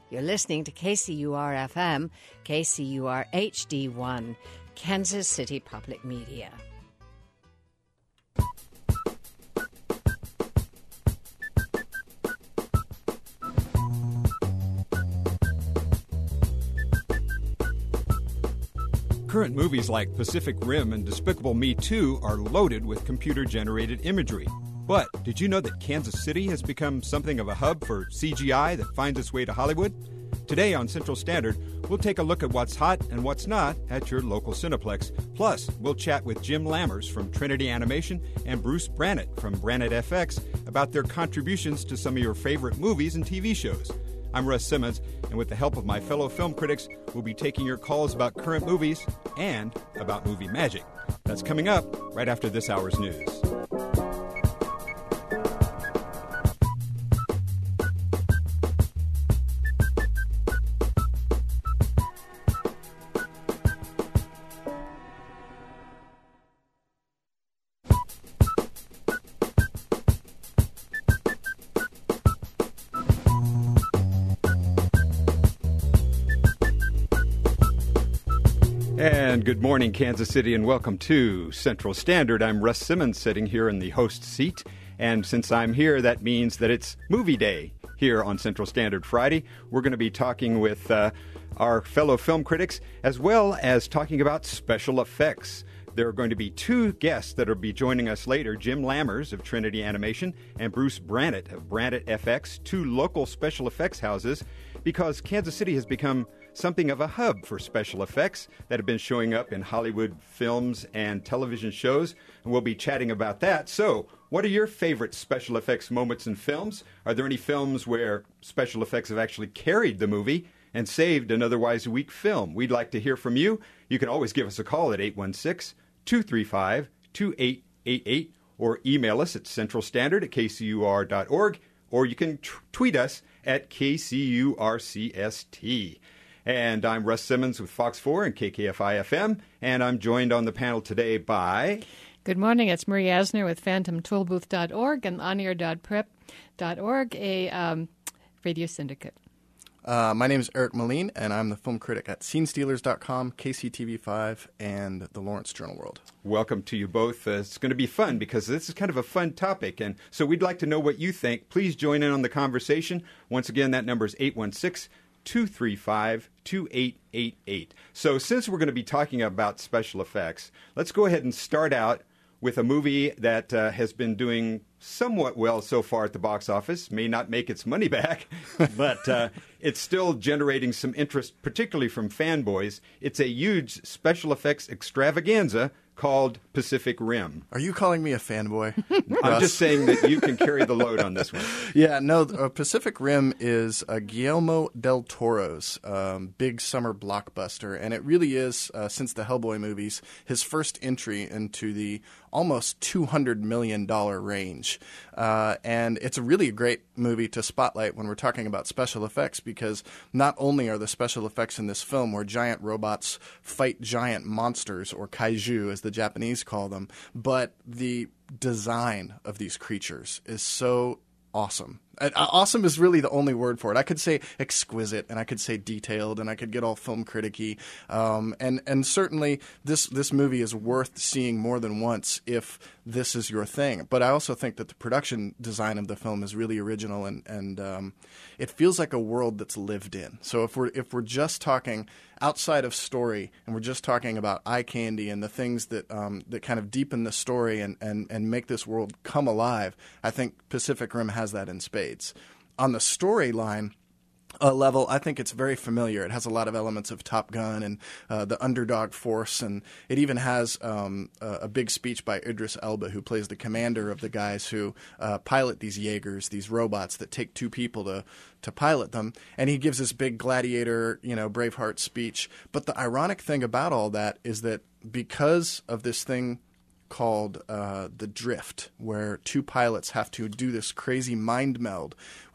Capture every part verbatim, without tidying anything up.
You're listening to K C U R F M, K C U R H D one, Kansas City Public Media. Current movies like Pacific Rim and Despicable Me two are loaded with computer-generated imagery. But did you know that Kansas City has become something of a hub for C G I that finds its way to Hollywood? Today on Central Standard, we'll take a look at what's hot and what's not at your local Cineplex. Plus, we'll chat with Jim Lammers from Trinity Animation and Bruce Brannett from Brannett F X about their contributions to some of your favorite movies and T V shows. I'm Russ Simmons, and with the help of my fellow film critics, we'll be taking your calls about current movies and about movie magic. That's coming up right after this hour's news. And good morning, Kansas City, and welcome to Central Standard. I'm Russ Simmons, sitting here in the host seat. And since I'm here, that means that it's movie day here on Central Standard Friday. We're going to be talking with uh, our fellow film critics, as well as talking about special effects. There are going to be two guests that will be joining us later, Jim Lammers of Trinity Animation and Bruce Brannett of Brannett F X, two local special effects houses, because Kansas City has become something of a hub for special effects that have been showing up in Hollywood films and television shows, and we'll be chatting about that. So, what are your favorite special effects moments in films? Are there any films where special effects have actually carried the movie and saved an otherwise weak film? We'd like to hear from you. You can always give us a call at eight one six, two three five, two eight eight eight or email us at centralstandard at k c u r dot org, or you can t- tweet us at K C U R C S T. And I'm Russ Simmons with Fox four and K K F I F M, and I'm joined on the panel today by... Good morning, it's Marie Asner with phantom tollbooth dot org and on air dot prep dot org, a um, radio syndicate. Uh, my name is Eric Moline, and I'm the film critic at scene stealers dot com, K C T V five, and the Lawrence Journal World. Welcome to you both. Uh, it's going to be fun because this is kind of a fun topic, and so we'd like to know what you think. Please join in on the conversation. Once again, that number is eight one six, two three five, two eight eight eight. So since we're going to be talking about special effects, let's go ahead and start out with a movie that uh, has been doing somewhat well so far at the box office. May not make its money back, but uh, it's still generating some interest, particularly from fanboys. It's a huge special effects extravaganza called Pacific Rim. Are you calling me a fanboy? I'm just saying that you can carry the load on this one. Yeah, no, uh, Pacific Rim is uh, Guillermo del Toro's um, big summer blockbuster, and it really is, uh, since the Hellboy movies, his first entry into the almost two hundred million dollars range. Uh, and it's a really great movie to spotlight when we're talking about special effects, because not only are the special effects in this film where giant robots fight giant monsters, or kaiju as the Japanese call them, but the design of these creatures is so awesome. Uh, awesome is really the only word for it. I could say exquisite, and I could say detailed, and I could get all film criticky. Um, and and certainly this this movie is worth seeing more than once if this is your thing. But I also think that the production design of the film is really original, and and um, it feels like a world that's lived in. So if we're if we're just talking outside of story, and we're just talking about eye candy and the things that um, that kind of deepen the story and, and, and make this world come alive, I think Pacific Rim has that in spades. On the storyline uh, level, I think it's very familiar. It has a lot of elements of Top Gun and uh, the underdog force, and it even has um, a, a big speech by Idris Elba, who plays the commander of the guys who uh, pilot these Jaegers, these robots that take two people to to pilot them, and he gives this big gladiator, you know, Braveheart speech. But the ironic thing about all that is that because of this thing called uh, the drift, where two pilots have to do this crazy mind meld,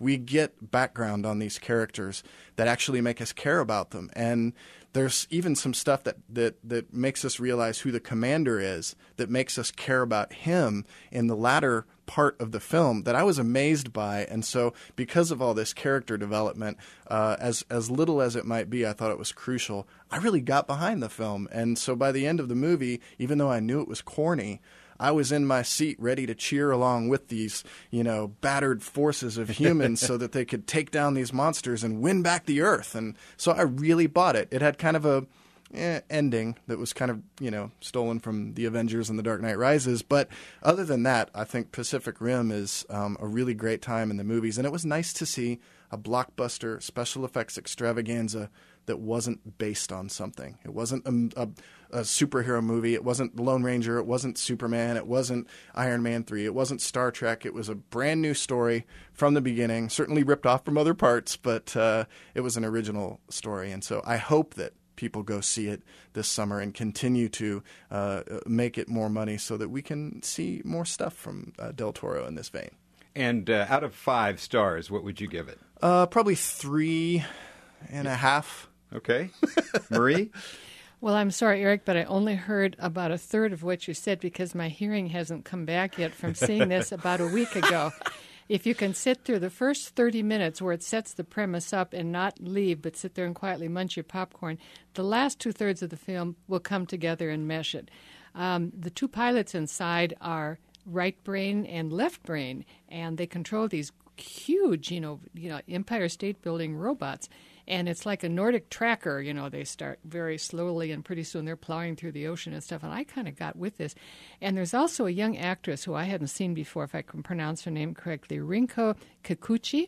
we get background on these characters that actually make us care about them. And there's even some stuff that, that, that makes us realize who the commander is, that makes us care about him in the latter part of the film that I was amazed by. And so because of all this character development, uh, as, as little as it might be, I thought it was crucial. I really got behind the film. And so by the end of the movie, even though I knew it was corny, I was in my seat ready to cheer along with these, you know, battered forces of humans so that they could take down these monsters and win back the Earth. And so I really bought it. It had kind of a eh, ending that was kind of, you know, stolen from the Avengers and The Dark Knight Rises. But other than that, I think Pacific Rim is um, a really great time in the movies. And it was nice to see a blockbuster special effects extravaganza that wasn't based on something. It wasn't a, a, a superhero movie. It wasn't Lone Ranger. It wasn't Superman. It wasn't Iron Man three. It wasn't Star Trek. It was a brand new story from the beginning, certainly ripped off from other parts, but uh, it was an original story. And so I hope that people go see it this summer and continue to uh, make it more money so that we can see more stuff from uh, Del Toro in this vein. And uh, out of five stars, what would you give it? Uh, probably three and a half. Okay. Marie? Well, I'm sorry, Eric, but I only heard about a third of what you said because my hearing hasn't come back yet from seeing this about a week ago. If you can sit through the first thirty minutes where it sets the premise up and not leave but sit there and quietly munch your popcorn, the last two-thirds of the film will come together and mesh it. Um, the two pilots inside are right brain and left brain, and they control these huge, you know, you know, Empire State Building robots. And it's like a Nordic tracker, you know, they start very slowly and pretty soon they're plowing through the ocean and stuff. And I kind of got with this. And there's also a young actress who I hadn't seen before, if I can pronounce her name correctly, Rinko Kikuchi.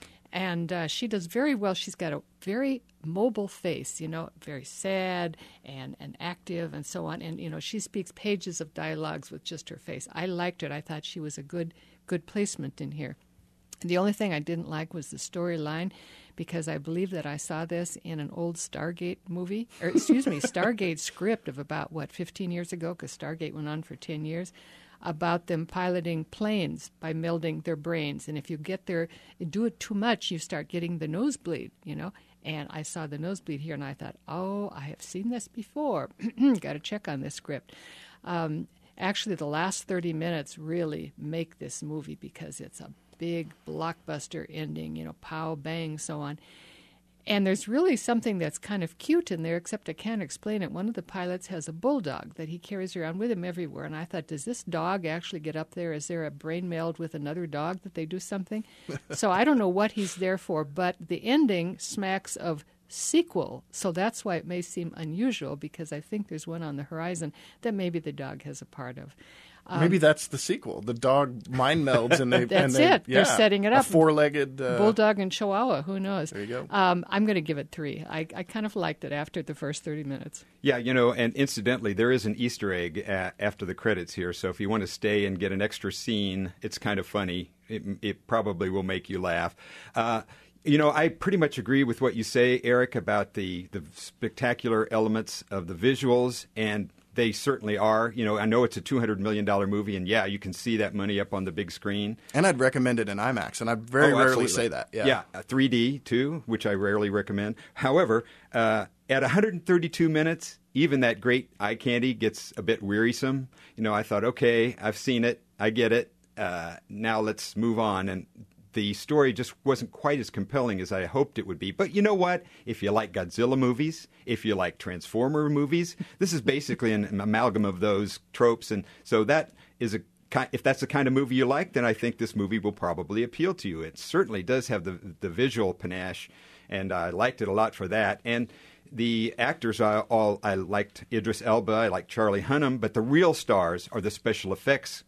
And uh, she does very well. She's got a very mobile face, you know, very sad and, and active and so on. And, you know, she speaks pages of dialogues with just her face. I liked it. I thought she was a good, good placement in here. The only thing I didn't like was the storyline, because I believe that I saw this in an old Stargate movie, or excuse me, Stargate script of about, what, fifteen years ago, because Stargate went on for ten years, about them piloting planes by melding their brains. And if you get there, you do it too much, you start getting the nosebleed, you know. And I saw the nosebleed here, and I thought, oh, I have seen this before. Got to check on this script. Um, actually, the last thirty minutes really make this movie because it's a big blockbuster ending, you know, pow, bang, so on. And there's really something that's kind of cute in there, except I can't explain it. One of the pilots has a bulldog that he carries around with him everywhere. And I thought, does this dog actually get up there? Is there a brain meld with another dog that they do something? So I don't know what he's there for, but the ending smacks of sequel. So that's why it may seem unusual, because I think there's one on the horizon that maybe the dog has a part of. Um, Maybe that's the sequel. The dog mind melds, and they that's and they, it. Yeah, They're setting it up. A four-legged uh, bulldog and Chihuahua. Who knows? There you go. Um, I'm going to give it three. I, I kind of liked it after the first thirty minutes. Yeah, you know, and incidentally, there is an Easter egg a- after the credits here. So if you want to stay and get an extra scene, it's kind of funny. It, it probably will make you laugh. Uh, You know, I pretty much agree with what you say, Eric, about the, the spectacular elements of the visuals, and they certainly are. You know, I know it's a two hundred million dollars movie, and yeah, you can see that money up on the big screen. And I'd recommend it in IMAX, and I very oh, rarely absolutely. say that. Yeah, yeah uh, three D, too, which I rarely recommend. However, uh, at one hundred thirty-two minutes, even that great eye candy gets a bit wearisome. You know, I thought, okay, I've seen it. I get it. Uh, now let's move on. And the story just wasn't quite as compelling as I hoped it would be. But you know what? If you like Godzilla movies, if you like Transformer movies, this is basically an amalgam of those tropes. And so that is a if that's the kind of movie you like, then I think this movie will probably appeal to you. It certainly does have the the visual panache, and I liked it a lot for that. And the actors, I, all I liked Idris Elba, I liked Charlie Hunnam, but the real stars are the special effects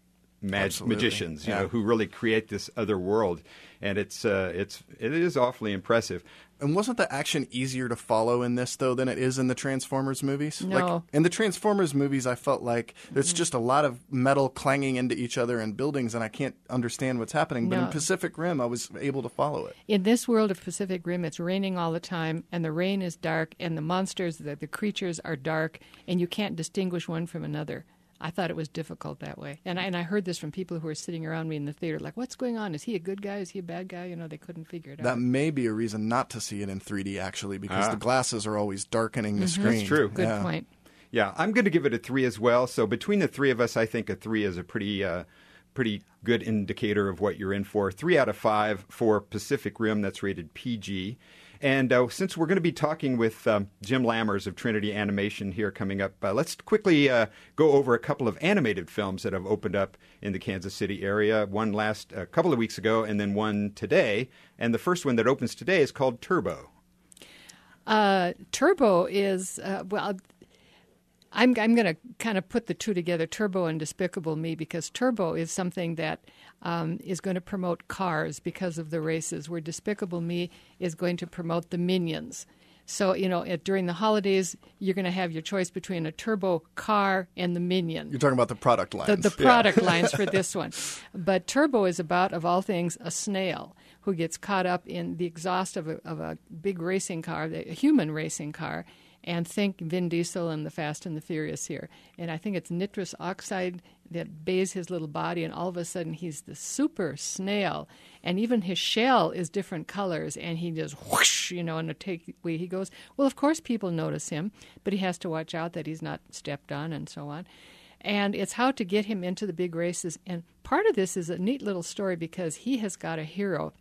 Mag- magicians, you yeah. know, who really create this other world, and it's uh, it's it is awfully impressive. And wasn't the action easier to follow in this, though, than it is in the Transformers movies? No. Like, in the Transformers movies, I felt like there's just a lot of metal clanging into each other in buildings, and I can't understand what's happening. But No. in Pacific Rim, I was able to follow it. In this world of Pacific Rim, it's raining all the time, and the rain is dark, and the monsters, the, the creatures are dark, and you can't distinguish one from another. I thought it was difficult that way. And I, and I heard this from people who were sitting around me in the theater, like, what's going on? Is he a good guy? Is he a bad guy? You know, they couldn't figure it out. That may be a reason not to see it in three D, actually, because Ah. the glasses are always darkening the Mm-hmm. screen. That's true. Good Yeah. point. Yeah, I'm going to give it a three as well. So between the three of us, I think a three is a pretty, uh, pretty good indicator of what you're in for. Three out of five for Pacific Rim. That's rated P G. And uh, since we're going to be talking with um, Jim Lammers of Trinity Animation here coming up, uh, let's quickly uh, go over a couple of animated films that have opened up in the Kansas City area. One last a couple of weeks ago, and then one today. And the first one that opens today is called Turbo. Uh, Turbo is, uh, well, I'm, I'm going to kind of put the two together, Turbo and Despicable Me, because Turbo is something that um, is going to promote cars because of the races, where Despicable Me is going to promote the Minions. So, you know, at, during the holidays, you're going to have your choice between a Turbo car and the Minion. You're talking about the product lines. The, the Yeah. product lines for this one. But Turbo is about, of all things, a snail who gets caught up in the exhaust of a, of a big racing car, a human racing car, and think Vin Diesel and the Fast and the Furious here. And I think it's nitrous oxide that bathes his little body, and all of a sudden he's the super snail. And even his shell is different colors, and he just whoosh, you know, and the take way he goes. Well, of course people notice him, but he has to watch out that he's not stepped on and so on. And it's how to get him into the big races. And part of this is a neat little story because he has got a hero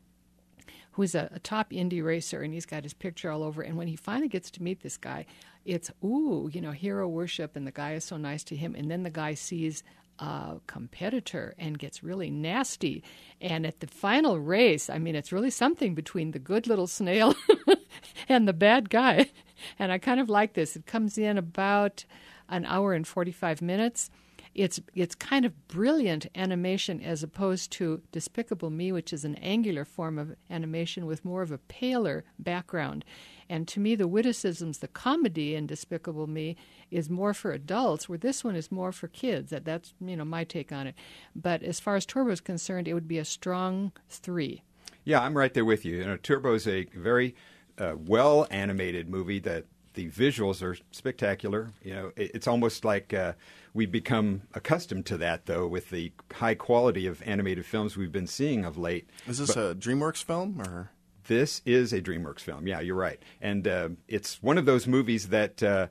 who's a, a top indie racer, and he's got his picture all over. And when he finally gets to meet this guy, it's, ooh, you know, hero worship, and the guy is so nice to him. And then the guy sees a competitor and gets really nasty. And at the final race, I mean, it's really something between the good little snail and the bad guy. And I kind of like this. It comes in about an hour and forty-five minutes. It's it's kind of brilliant animation as opposed to Despicable Me, which is an angular form of animation with more of a paler background. And to me, the witticisms, the comedy in Despicable Me is more for adults, where this one is more for kids. That That's, you know, my take on it. But as far as Turbo is concerned, it would be a strong three. Yeah, I'm right there with you. You know, Turbo is a very uh, well-animated movie that the visuals are spectacular. You know, it, it's almost like uh, we've become accustomed to that, though, with the high quality of animated films we've been seeing of late. Is this But a DreamWorks film? Or this is a DreamWorks film. Yeah, you're right. And uh, it's one of those movies that uh,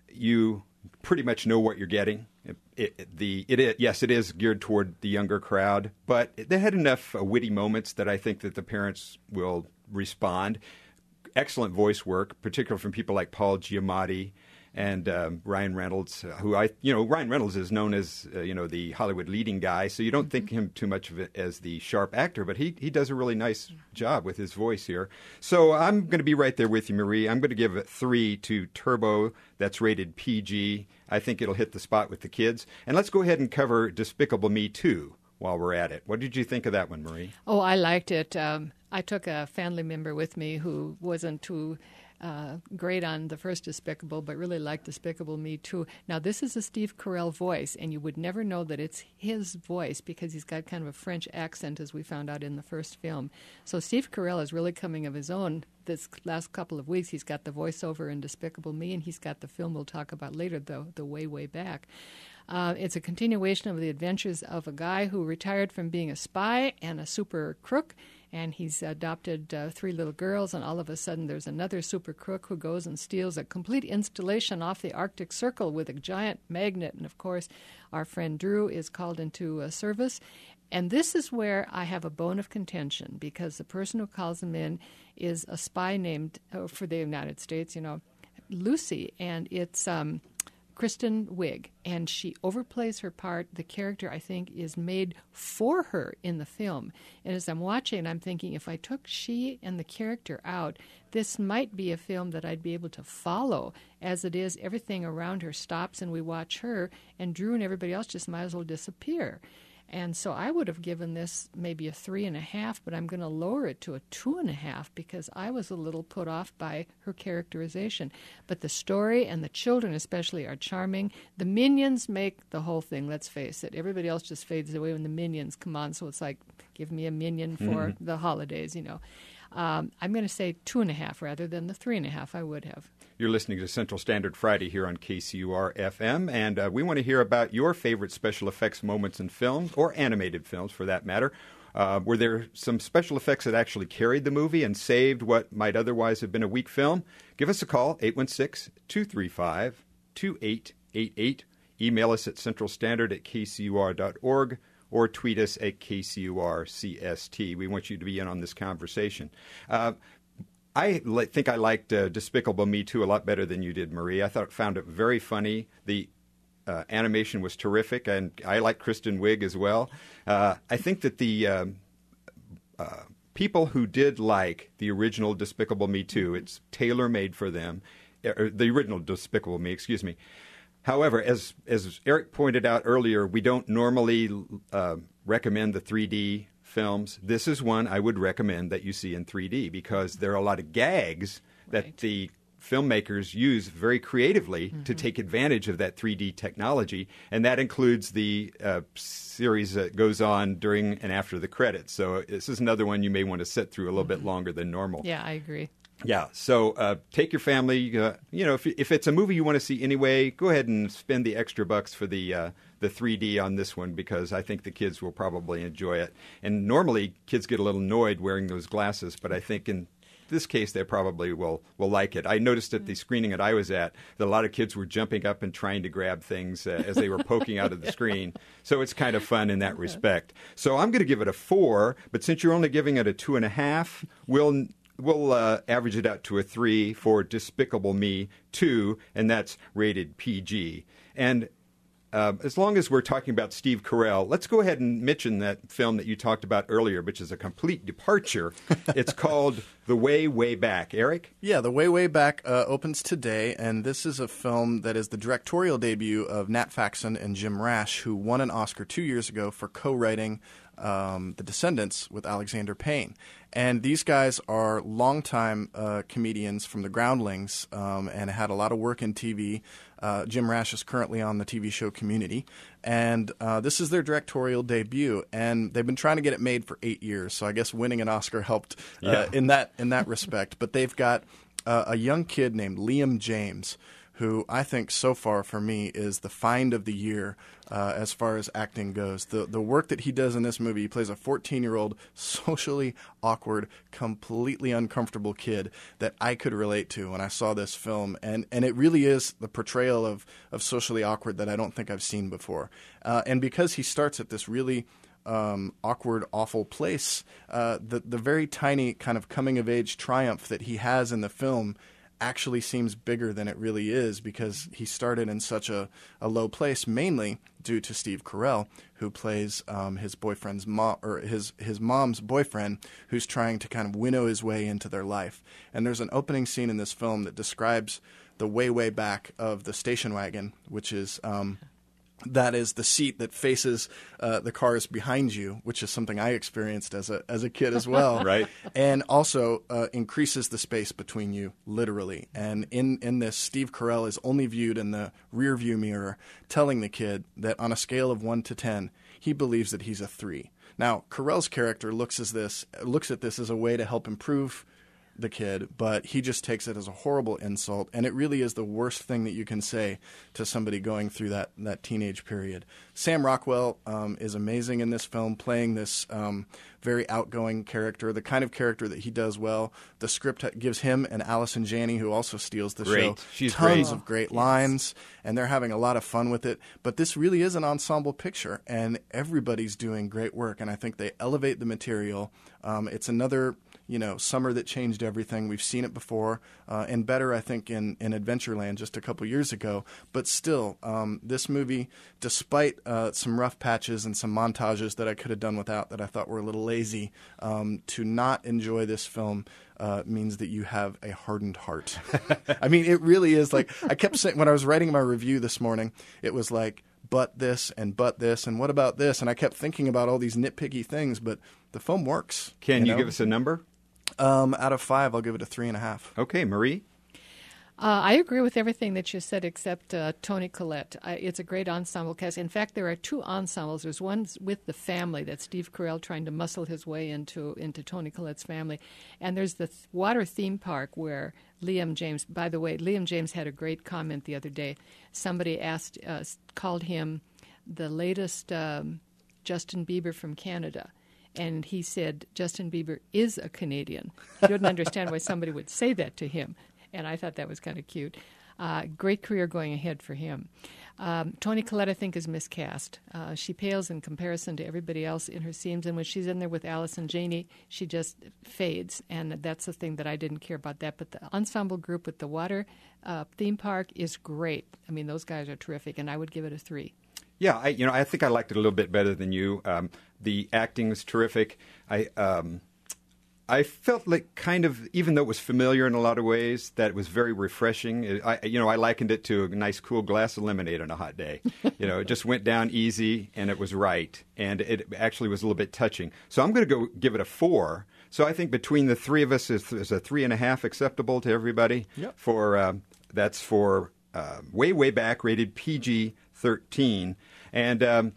you pretty much know what you're getting. It, it, the it, it yes, it is geared toward the younger crowd, but they had enough uh, witty moments that I think that the parents will respond. Excellent voice work, particularly from people like Paul Giamatti and um, Ryan Reynolds, uh, who I, you know, Ryan Reynolds is known as, uh, you know, the Hollywood leading guy, so you don't think him too much of it as the sharp actor, but he, he does a really nice job with his voice here. So I'm going to be right there with you, Marie. I'm going to give it three to Turbo. That's rated P G. I think it'll hit the spot with the kids. And let's go ahead and cover Despicable Me two while we're at it. What did you think of that one, Marie? Oh, I liked it. Um, I took a family member with me who wasn't too uh, great on the first Despicable, but really liked Despicable Me too. Now, this is a Steve Carell voice, and you would never know that it's his voice because he's got kind of a French accent, as we found out in the first film. So Steve Carell is really coming of his own this last couple of weeks. He's got the voiceover in Despicable Me, and he's got the film we'll talk about later, the, the Way, Way Back. Uh, it's a continuation of the adventures of a guy who retired from being a spy and a super crook, and he's adopted uh, three little girls, and all of a sudden there's another super crook who goes and steals a complete installation off the Arctic Circle with a giant magnet. And, of course, our friend Drew is called into uh, service. And this is where I have a bone of contention, because the person who calls him in is a spy named, oh, for the United States, you know, Lucy, and it's um, Kristen Wiig, and she overplays her part. The character, I think, is made for her in the film. And as I'm watching, I'm thinking, if I took she and the character out, this might be a film that I'd be able to follow. As it is, everything around her stops, and we watch her, and Drew and everybody else just might as well disappear. And so I would have given this maybe a three and a half, but I'm going to lower it to a two and a half because I was a little put off by her characterization. But the story and the children especially are charming. The Minions make the whole thing, let's face it. Everybody else just fades away when the Minions come on, so it's like, give me a Minion for mm-hmm. the holidays, you know. Um, I'm going to say two and a half rather than the three and a half I would have. You're listening to Central Standard Friday here on K C U R F M, and uh, we want to hear about your favorite special effects moments in films, or animated films for that matter. Uh, were there some special effects that actually carried the movie and saved what might otherwise have been a weak film? Give us a call, eight one six, two three five, two eight eight eight. Email us at centralstandard at k c u r dot org or tweet us at K C U R C S T. We want you to be in on this conversation. Uh, I li- think I liked uh, Despicable Me two a lot better than you did, Marie. I thought found it very funny. The uh, animation was terrific, and I like Kristen Wiig as well. Uh, I think that the um, uh, people who did like the original Despicable Me two, it's tailor-made for them. Er, the original Despicable Me, excuse me. However, as as Eric pointed out earlier, we don't normally uh, recommend the three D films. This is one I would recommend that you see in three D because there are a lot of gags that Right. the filmmakers use very creatively Mm-hmm. to take advantage of that three D technology, and that includes the uh, series that goes on during and after the credits. So this is another one you may want to sit through a little Mm-hmm. bit longer than normal. Yeah, I agree. Yeah, so uh, take your family. Uh, you know, if if it's a movie you want to see anyway, go ahead and spend the extra bucks for the uh, the three D on this one because I think the kids will probably enjoy it. And normally, kids get a little annoyed wearing those glasses, but I think in this case they probably will will like it. I noticed at the screening that I was at that a lot of kids were jumping up and trying to grab things uh, as they were poking out of the screen. So it's kind of fun in that respect. So I'm going to give it a four, but since you're only giving it a two and a half, we'll. We'll uh, average it out to a three for Despicable Me two, and that's rated P G. And uh, as long as we're talking about Steve Carell, let's go ahead and mention that film that you talked about earlier, which is a complete departure. It's called The Way, Way Back. Eric? Yeah, The Way, Way Back uh, opens today, and this is a film that is the directorial debut of Nat Faxon and Jim Rash, who won an Oscar two years ago for co-writing um, The Descendants with Alexander Payne. And these guys are longtime uh, comedians from the Groundlings um, and had a lot of work in T V. Uh, Jim Rash is currently on the T V show Community. And uh, this is their directorial debut. And they've been trying to get it made for eight years. So I guess winning an Oscar helped uh, Yeah. in that in that respect. But they've got uh, a young kid named Liam James, who I think so far for me is the find of the year uh, as far as acting goes. The the work that he does in this movie, he plays a fourteen-year-old, socially awkward, completely uncomfortable kid that I could relate to when I saw this film. And, and it really is the portrayal of, of socially awkward that I don't think I've seen before. Uh, and because he starts at this really Um, awkward, awful place, uh, the the very tiny kind of coming of age triumph that he has in the film actually seems bigger than it really is because he started in such a, a low place, mainly due to Steve Carell, who plays um, his boyfriend's mom or his his mom's boyfriend, who's trying to kind of winnow his way into their life. And there's an opening scene in this film that describes the way way back of the station wagon, which is um, that is the seat that faces uh, the cars behind you, which is something I experienced as a as a kid as well. Right. And also uh, increases the space between you, literally. And in, in this, Steve Carell is only viewed in the rear view mirror, telling the kid that on a scale of one to ten, he believes that he's a three. Now, Carell's character looks as this looks at this as a way to help improve the kid, but he just takes it as a horrible insult, and it really is the worst thing that you can say to somebody going through that, that teenage period. Sam Rockwell um, is amazing in this film, playing this um, very outgoing character, the kind of character that he does well. The script gives him and Allison Janney, who also steals the Great. show, She's tons great. of great lines, and they're having a lot of fun with it. But this really is an ensemble picture, and everybody's doing great work, and I think they elevate the material. Um, it's another... you know, summer that changed everything. We've seen it before, uh, and better, I think, in, in Adventureland just a couple years ago. But still, um, this movie, despite uh, some rough patches and some montages that I could have done without that I thought were a little lazy, um, to not enjoy this film uh, means that you have a hardened heart. I mean, it really is like, I kept saying, when I was writing my review this morning, it was like, but this and but this and what about this? And I kept thinking about all these nitpicky things, but the film works. Can you, know? give us a number? Um, out of five, I'll give it a three and a half. Okay, Marie? Uh, I agree with everything that you said except uh, Toni Collette. I, it's a great ensemble cast. In fact, there are two ensembles. There's one with the family, that's Steve Carell trying to muscle his way into, into Toni Collette's family. And there's the th- water theme park where Liam James, by the way, Liam James had a great comment the other day. Somebody asked, uh, called him the latest um, Justin Bieber from Canada. And he said, Justin Bieber is a Canadian. He didn't understand why somebody would say that to him. And I thought that was kind of cute. Uh, great career going ahead for him. Um, Toni Collette, I think, is miscast. Uh, she pales in comparison to everybody else in her scenes, and when she's in there with Allison Janney, she just fades, and that's the thing that I didn't care about that. But the ensemble group with the water uh, theme park is great. I mean, those guys are terrific, and I would give it a three. Yeah, I, you know, I think I liked it a little bit better than you. Um, the acting was terrific. I um, I felt like kind of, even though it was familiar in a lot of ways, that it was very refreshing. It, I, you know, I likened it to a nice, cool glass of lemonade on a hot day. You know, it just went down easy, and it was right, and it actually was a little bit touching. So I'm going to go give it a four. So I think between the three of us, is, is a three and a half acceptable to everybody? Yep. For uh, that's for uh, way, way back, rated P G thirteen. And um,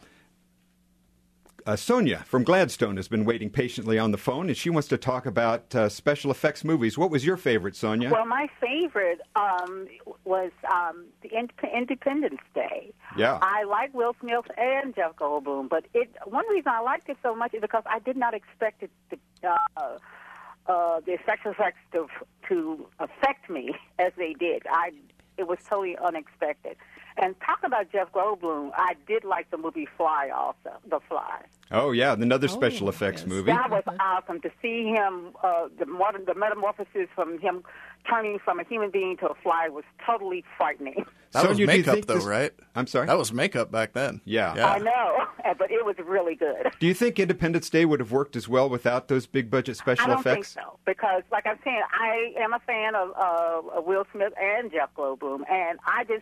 uh, Sonia from Gladstone has been waiting patiently on the phone, and she wants to talk about uh, special effects movies. What was your favorite, Sonia? Well, my favorite um, was um, the Ind- Independence Day. Yeah. I like Will Smith and Jeff Goldblum, but it one reason I liked it so much is because I did not expect it to, uh, uh, the special effects to to affect me as they did. I it was totally unexpected. And talking about Jeff Goldblum, I did like the movie Fly also, The Fly. Oh, yeah, another special Oh, effects yes. movie. That was awesome to see him, uh, the, modern, the metamorphosis from him turning from a human being to a fly was totally frightening. That Sonia, was do you makeup, think though, this- right? I'm sorry? That was makeup back then. Yeah. I know, but it was really good. Do you think Independence Day would have worked as well without those big budget special I don't effects? think so, because like I'm saying, I am a fan of uh, Will Smith and Jeff Goldblum, and I just,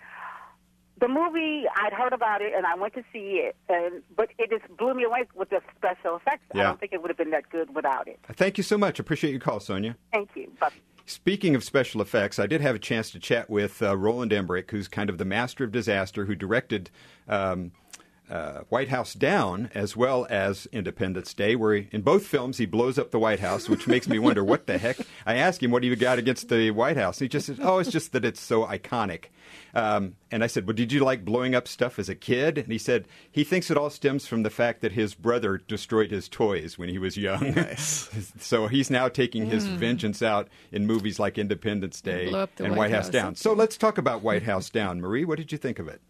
the movie, I'd heard about it, and I went to see it, and but it just blew me away with the special effects. Yeah. I don't think it would have been that good without it. Thank you so much. Appreciate your call, Sonia. Thank you. Bye. Speaking of special effects, I did have a chance to chat with uh, Roland Emmerich, who's kind of the master of disaster, who directed um, uh, White House Down as well as Independence Day, where he, in both films he blows up the White House, which makes me wonder what the heck. I asked him what he got against the White House. He just said, oh, it's just that it's so iconic. Um, and I said, well, did you like blowing up stuff as a kid? And he said he thinks it all stems from the fact that his brother destroyed his toys when he was young. Nice. So he's now taking his vengeance out in movies like Independence Day Blow up the and White White House House. Down. So let's talk about White House Down. Marie, what did you think of it?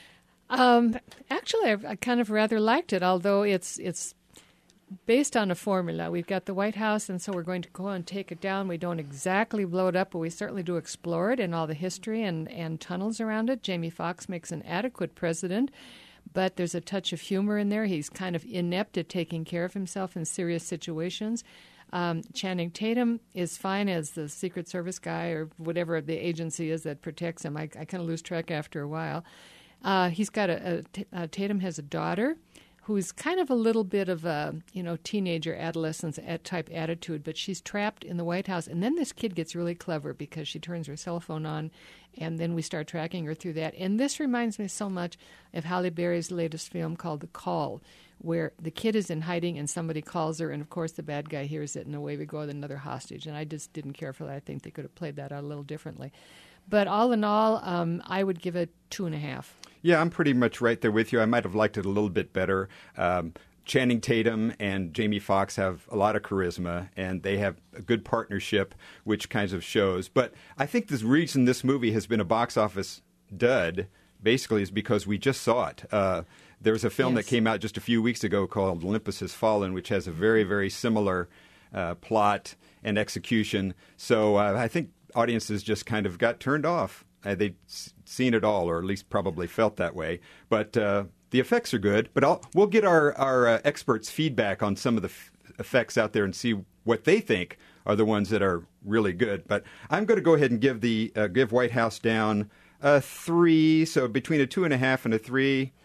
Um, actually, I, I kind of rather liked it, although it's it's based on a formula. We've got the White House, and so we're going to go and take it down. We don't exactly blow it up, but we certainly do explore it and all the history and, and tunnels around it. Jamie Foxx makes an adequate president, but there's a touch of humor in there. He's kind of inept at taking care of himself in serious situations. Um, Channing Tatum is fine as the Secret Service guy or whatever the agency is that protects him. I, I kind of lose track after a while. Uh, he's got a, a, a Tatum has a daughter who's kind of a little bit of a, you know, teenager, adolescence type attitude, but she's trapped in the White House. And then this kid gets really clever because she turns her cell phone on, and then we start tracking her through that. And this reminds me so much of Halle Berry's latest film called The Call, where the kid is in hiding and somebody calls her, and of course the bad guy hears it, and away we go with another hostage. And I just didn't care for that. I think they could have played that out a little differently. But all in all, um, I would give it two and a half. Yeah, I'm pretty much right there with you. I might have liked it a little bit better. Um, Channing Tatum and Jamie Foxx have a lot of charisma, and they have a good partnership, which kinds of shows. But I think the reason this movie has been a box office dud, basically, is because we just saw it. Uh, there was a film Yes. that came out just a few weeks ago called Olympus Has Fallen, which has a very, very similar uh, plot and execution. So uh, I think audiences just kind of got turned off. Uh, they'd s- seen it all, or at least probably felt that way. But uh, the effects are good. But I'll, we'll get our, our uh, experts' feedback on some of the f- effects out there and see what they think are the ones that are really good. But I'm going to go ahead and give the uh, give White House Down a three. So between a two and a half and a three. What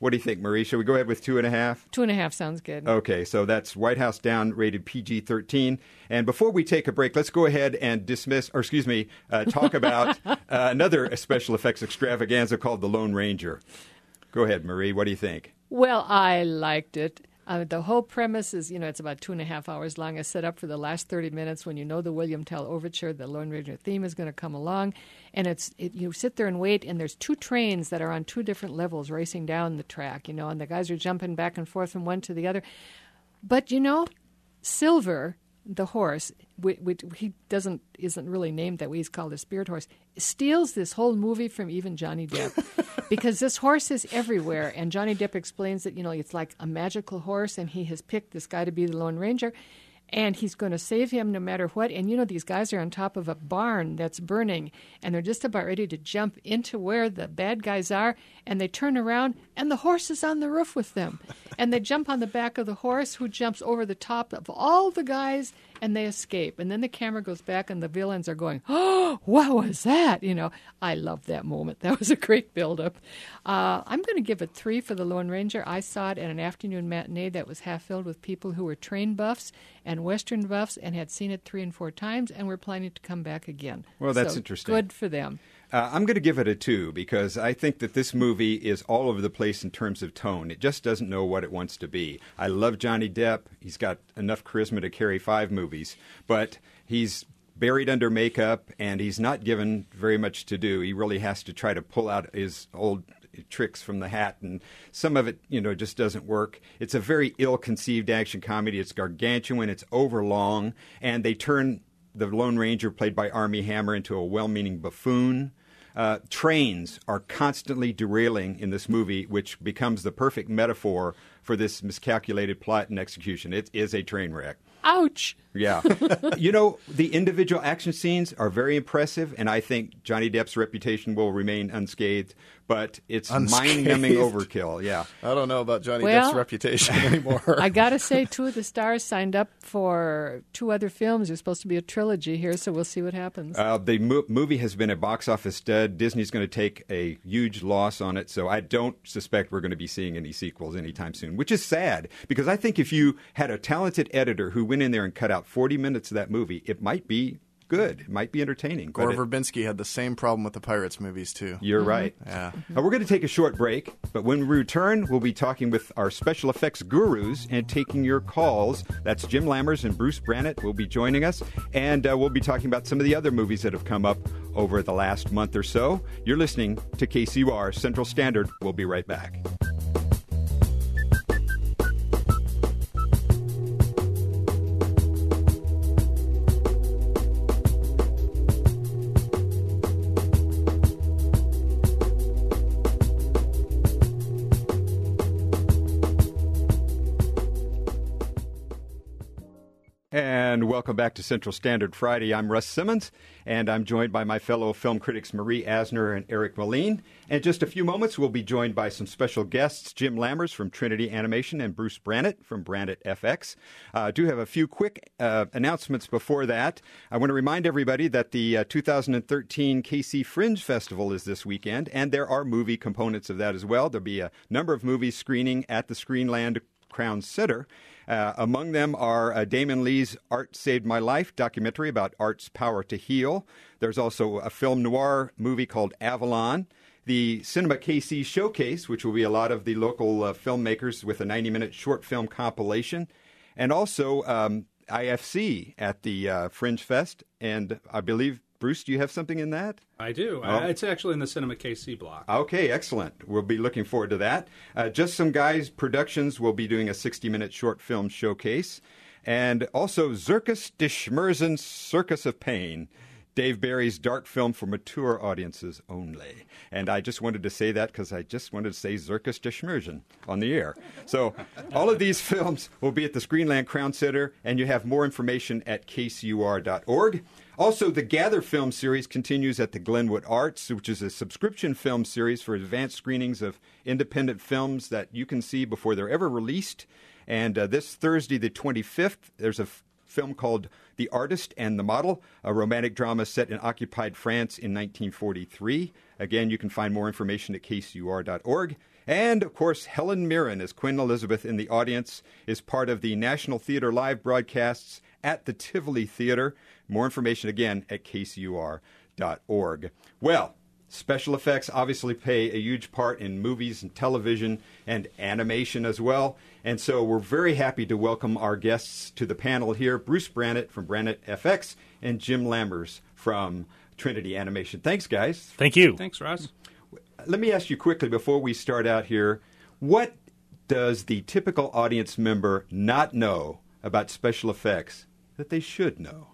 What do you think, Marie? Shall we go ahead with two and a half? Two and a half sounds good. Okay, so that's White House Down, rated P G thirteen. And before we take a break, let's go ahead and dismiss, or excuse me, uh, talk about uh, another special effects extravaganza called The Lone Ranger. Go ahead, Marie. What do you think? Well, I liked it. Uh, the whole premise is, you know, it's about two and a half hours long. It's set up for the last thirty minutes when you know the William Tell overture, the Lone Ranger theme is going to come along. And it's it, you sit there and wait, and there's two trains that are on two different levels racing down the track, you know, and the guys are jumping back and forth from one to the other. But, you know, Silver, the horse, which, which he doesn't isn't really named that way, he's called a spirit horse, steals this whole movie from even Johnny Depp. Because this horse is everywhere, and Johnny Depp explains that, you know, it's like a magical horse, and he has picked this guy to be the Lone Ranger, and he's going to save him no matter what. And, you know, these guys are on top of a barn that's burning, and they're just about ready to jump into where the bad guys are, and they turn around, and the horse is on the roof with them. And they jump on the back of the horse, who jumps over the top of all the guys, and they escape. And then the camera goes back, and the villains are going, oh, what was that? You know, I loved that moment. That was a great build-up. Uh, I'm going to give it three for The Lone Ranger. I saw it at an afternoon matinee that was half filled with people who were train buffs and Western buffs and had seen it three and four times and were planning to come back again. Well, that's so interesting. Good for them. Uh, I'm going to give it a two because I think that this movie is all over the place in terms of tone. It just doesn't know what it wants to be. I love Johnny Depp. He's got enough charisma to carry five movies, but he's buried under makeup, and he's not given very much to do. He really has to try to pull out his old tricks from the hat, and some of it, you know, just doesn't work. It's a very ill-conceived action comedy. It's gargantuan. It's overlong, and they turn the Lone Ranger, played by Armie Hammer, into a well-meaning buffoon. Uh, trains are constantly derailing in this movie, which becomes the perfect metaphor for this miscalculated plot and execution. It is a train wreck. Ouch. Yeah. You know, the individual action scenes are very impressive, and I think Johnny Depp's reputation will remain unscathed, but it's Unscathed? mind-numbing overkill. Yeah. I don't know about Johnny Well, Depp's reputation anymore. I got to say, two of the stars signed up for two other films. There's supposed to be a trilogy here, so we'll see what happens. Uh, the mo- movie has been a box office stud. Disney's going to take a huge loss on it, so I don't suspect we're going to be seeing any sequels anytime soon, which is sad, because I think if you had a talented editor who went in there and cut out forty minutes of that movie, it might be good. It might be entertaining. Gore but it- Verbinski had the same problem with the Pirates movies, too. You're right. Yeah. Uh, we're going to take a short break, but when we return, we'll be talking with our special effects gurus and taking your calls. That's Jim Lammers and Bruce Brannett will be joining us, and uh, we'll be talking about some of the other movies that have come up over the last month or so. You're listening to K C U R Central Standard. We'll be right back. And welcome back to Central Standard Friday. I'm Russ Simmons, and I'm joined by my fellow film critics Marie Asner and Eric Moline. In just a few moments, we'll be joined by some special guests, Jim Lammers from Trinity Animation and Bruce Brannett from Brannett F X. I uh, do have a few quick uh, announcements before that. I want to remind everybody that the uh, two thousand thirteen K C Fringe Festival is this weekend, and there are movie components of that as well. There'll be a number of movies screening at the Screenland Crown Center. Uh, among them are uh, Damon Lee's Art Saved My Life documentary about art's power to heal. There's also a film noir movie called Avalon. The Cinema K C Showcase, which will be a lot of the local uh, filmmakers with a ninety-minute short film compilation. And also um, I F C at the uh, Fringe Fest. And I believe, Bruce, do you have something in that? I do. Oh. Uh, it's actually in the Cinema K C block. Okay, excellent. We'll be looking forward to that. Uh, Just Some Guys Productions will be doing a sixty-minute short film showcase. And also Zirkus des Schmerzen Circus of Pain, Dave Barry's dark film for mature audiences only. And I just wanted to say that because I just wanted to say Zirkus des Schmerzen on the air. So all of these films will be at the Screenland Crown Center, and you have more information at K C U R dot org. Also, the Gather film series continues at the Glenwood Arts, which is a subscription film series for advanced screenings of independent films that you can see before they're ever released. And uh, this Thursday, the twenty-fifth, there's a f- film called The Artist and the Model, a romantic drama set in occupied France in nineteen forty-three. Again, you can find more information at K C U R dot org. And, of course, Helen Mirren as Queen Elizabeth in the audience is part of the National Theater live broadcasts at the Tivoli Theater. More information, again, at K C U R dot org. Well, special effects obviously play a huge part in movies and television and animation as well. And so we're very happy to welcome our guests to the panel here, Bruce Brannett from Brannett F X and Jim Lammers from Trinity Animation. Thanks, guys. Thank you. Thanks, Ross. Let me ask you quickly before we start out here, what does the typical audience member not know about special effects that they should know?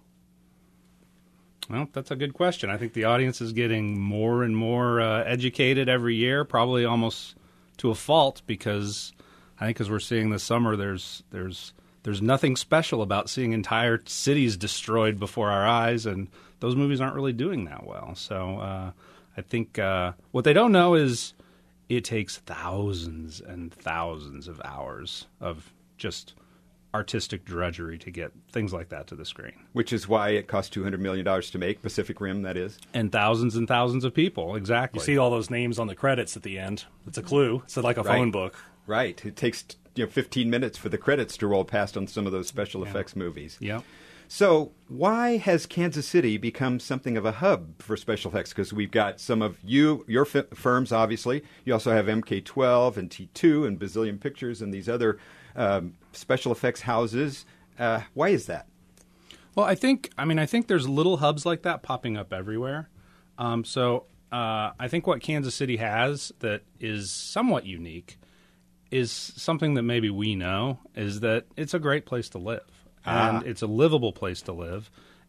Well, that's a good question. I think the audience is getting more and more uh, educated every year, probably almost to a fault, because I think as we're seeing this summer, there's there's there's nothing special about seeing entire cities destroyed before our eyes, and those movies aren't really doing that well. So uh, I think uh, what they don't know is it takes thousands and thousands of hours of just artistic drudgery to get things like that to the screen. Which is why it cost two hundred million dollars to make, Pacific Rim, that is. And thousands and thousands of people, exactly. You see all those names on the credits at the end. It's a clue. It's like a Right. phone book. Right. It takes you know fifteen minutes for the credits to roll past on some of those special effects movies. Yeah. So why has Kansas City become something of a hub for special effects? Because we've got some of you, your fi- firms, obviously. You also have M K twelve and T two and Bazillion Pictures and these other um, special effects houses. Uh, why is that? Well, I think, I mean, I think there's little hubs like that popping up everywhere. Um, so uh, I think what Kansas City has that is somewhat unique is something that maybe we know, is that it's a great place to live. And Ah. it's a livable place to live.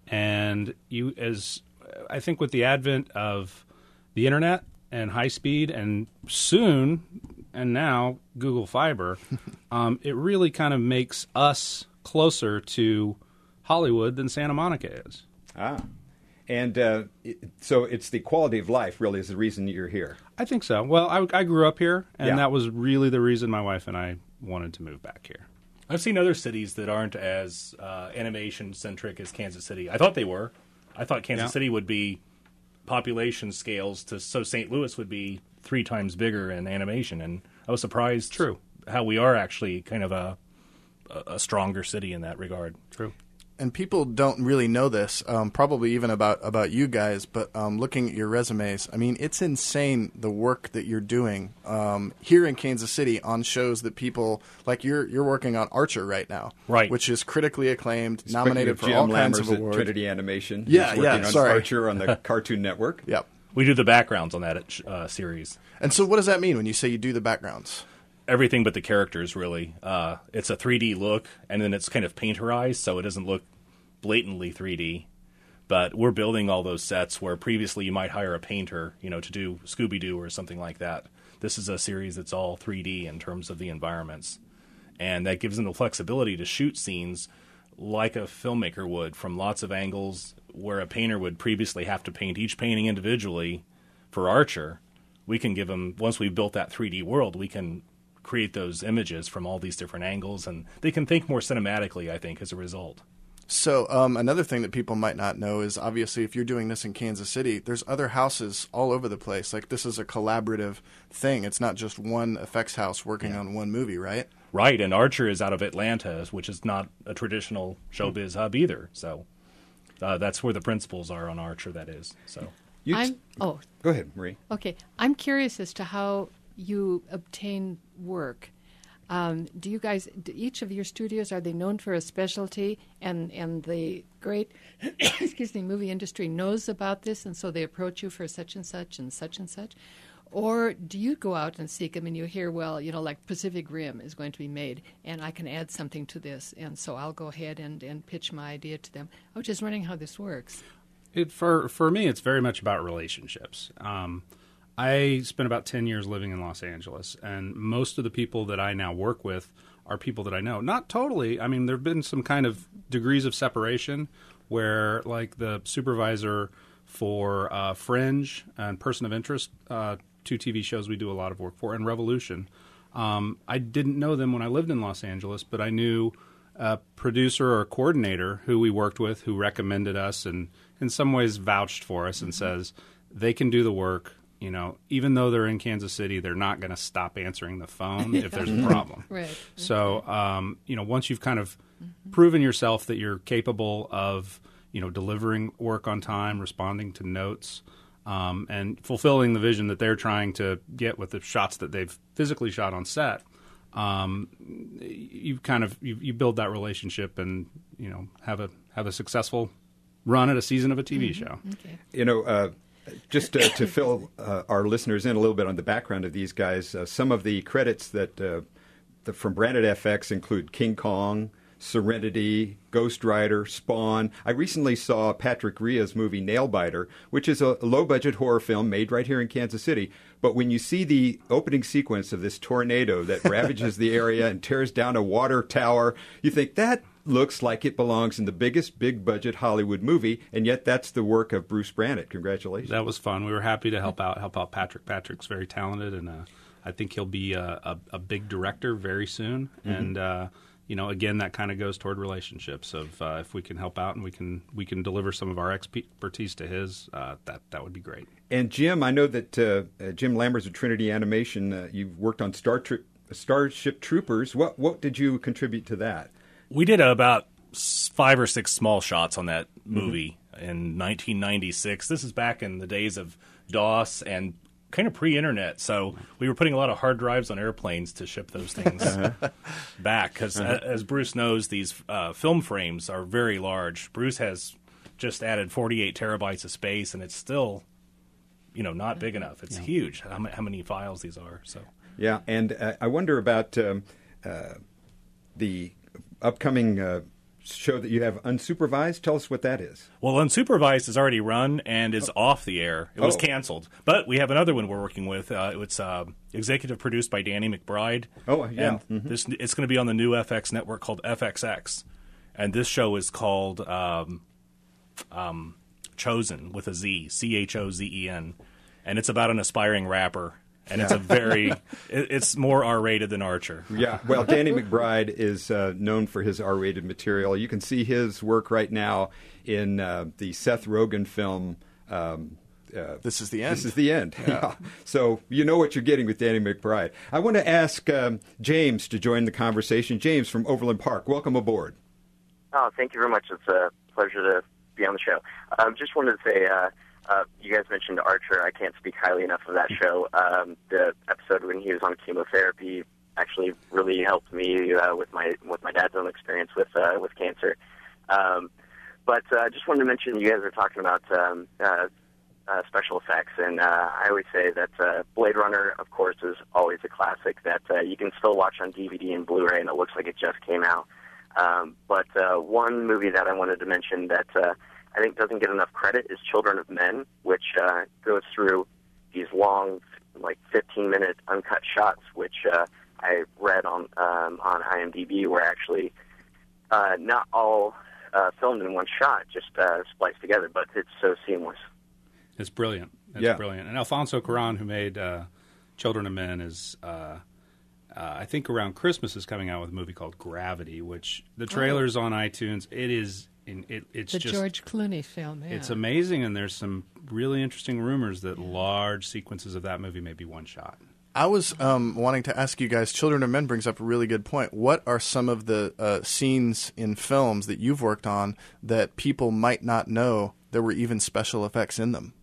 And you, as I think with the advent of the internet and high speed and soon, and now Google Fiber, um, it really kind of makes us closer to Hollywood than Santa Monica is. Ah. And uh, it, so it's the quality of life really is the reason you're here. I think so. Well, I, I grew up here, and Yeah. that was really the reason my wife and I wanted to move back here. I've seen other cities that aren't as uh, animation-centric as Kansas City. I thought they were. I thought Kansas Yeah. City would be population scales to so Saint Louis would be three times bigger in animation, and I was surprised True. how we are actually kind of a a stronger city in that regard. True. And people don't really know this, um, probably even about, about you guys, but um, looking at your resumes, I mean, it's insane the work that you're doing um, here in Kansas City on shows that people, like you're you're working on Archer right now, Right. which is critically acclaimed, Speaking nominated of for Jim all kinds Lammers of at awards. Trinity Animation. Yeah, He's yeah, working on sorry. Archer on the Cartoon Network. Yep. We do the backgrounds on that uh, series. And so what does that mean when you say you do the backgrounds? Everything but the characters, really. Uh, it's a three D look, and then it's kind of painterized, so it doesn't look blatantly three D. But we're building all those sets where previously you might hire a painter, you know, to do Scooby-Doo or something like that. This is a series that's all three D in terms of the environments. And that gives them the flexibility to shoot scenes like a filmmaker would from lots of angles, where a painter would previously have to paint each painting individually for Archer. We can give them, once we've built that three D world, we can create those images from all these different angles, and they can think more cinematically, I think, as a result. So um, another thing that people might not know is obviously if you're doing this in Kansas City, there's other houses all over the place. Like this is a collaborative thing. It's not just one effects house working on one movie, right? Right, and Archer is out of Atlanta, which is not a traditional showbiz hub either. So uh, that's where the principals are on Archer, that is. So You- I'm, oh, Go ahead, Marie. okay. I'm curious as to how you obtain work. Um, do you guys, do each of your studios, are they known for a specialty, and, and the great, excuse me, movie industry knows about this, and so they approach you for such and such and such and such? Or do you go out and seek them and you hear, well, you know, like Pacific Rim is going to be made, and I can add something to this, and so I'll go ahead and, and pitch my idea to them. I was just wondering how this works. It, for for me, it's very much about relationships. Um, I spent about ten years living in Los Angeles, and most of the people that I now work with are people that I know. Not totally. I mean, there have been some kind of degrees of separation where, like, the supervisor for uh, Fringe and Person of Interest, uh, two T V shows we do a lot of work for, and Revolution, um, I didn't know them when I lived in Los Angeles, but I knew a producer or a coordinator who we worked with who recommended us and in some ways vouched for us and says, they can do the work. you know, even though they're in Kansas City, they're not going to stop answering the phone if there's a problem. Right. So, um, you know, once you've kind of mm-hmm. proven yourself that you're capable of, you know, delivering work on time, responding to notes, um, and fulfilling the vision that they're trying to get with the shots that they've physically shot on set, um, you kind of you, you build that relationship and, you know, have a have a successful run at a season of a T V mm-hmm. show. Okay. You know, uh, just to, to fill uh, our listeners in a little bit on the background of these guys, uh, some of the credits that uh, the, from Branded F X include King Kong, Serenity, Ghost Rider, Spawn. I recently saw Patrick Ria's movie Nailbiter, which is a low-budget horror film made right here in Kansas City. But when you see the opening sequence of this tornado that ravages the area and tears down a water tower, you think that looks like it belongs in the biggest big-budget Hollywood movie, and yet that's the work of Bruce Brannett. Congratulations. That was fun. We were happy to help out help out Patrick. Patrick's very talented, and uh, I think he'll be a, a, a big director very soon. Mm-hmm. And uh, you know, again, that kind of goes toward relationships. Of uh, if we can help out and we can we can deliver some of our expertise to his, uh, that that would be great. And Jim, I know that uh, uh, Jim Lammers of Trinity Animation. Uh, you've worked on Star Tri- Starship Troopers. What what did you contribute to that? We did about five or six small shots on that movie mm-hmm. in nineteen ninety-six. This is back in the days of DOS and kind of pre-internet, so we were putting a lot of hard drives on airplanes to ship those things uh-huh. back. Because uh-huh. as Bruce knows, these uh, film frames are very large. Bruce has just added forty-eight terabytes of space, and it's still, you know, not big enough. It's yeah. huge how, ma- how many files these are. So yeah, and uh, I wonder about um, uh, the upcoming uh, show that you have, Unsupervised. Tell us what that is. Well, Unsupervised is already run and is oh. off the air. It was oh. canceled. But we have another one we're working with. Uh, it's uh, executive produced by Danny McBride. Oh, yeah. And mm-hmm. this, it's going to be on the new F X network called F X X. And this show is called um, um, Chosen with a Z, C H O Z E N. And it's about an aspiring rapper. And it's a very, it, it's more R-rated than Archer. Yeah, well, Danny McBride is uh, known for his R-rated material. You can see his work right now in uh, the Seth Rogen film. Um, uh, This is the End. This is the End. Yeah. So you know what you're getting with Danny McBride. I want to ask um, James to join the conversation. James from Overland Park, welcome aboard. Oh, thank you very much. It's a pleasure to be on the show. Um, just wanted to say, uh, Uh, you guys mentioned Archer. I can't speak highly enough of that show. Um, the episode when he was on chemotherapy actually really helped me uh, with my with my dad's own experience with uh, with cancer. Um, but I uh, just wanted to mention, you guys are talking about um, uh, uh, special effects, and uh, I always say that uh, Blade Runner, of course, is always a classic that uh, you can still watch on D V D and Blu-ray, and it looks like it just came out. Um, but uh, one movie that I wanted to mention that uh, I think doesn't get enough credit is Children of Men, which uh, goes through these long, like fifteen-minute uncut shots, which uh, I read on um, on IMDb were actually uh, not all uh, filmed in one shot, just uh, spliced together, but it's so seamless. It's brilliant. It's yeah. brilliant. And Alfonso Cuarón, who made uh, Children of Men, is... Uh, Uh, I think around Christmas is coming out with a movie called Gravity, which the trailer's on iTunes. It is, in, it, it's the just George Clooney film. Yeah. It's amazing, and there's some really interesting rumors that large sequences of that movie may be one shot. I was um, wanting to ask you guys. Children of Men brings up a really good point. What are some of the uh, scenes in films that you've worked on that people might not know there were even special effects in them?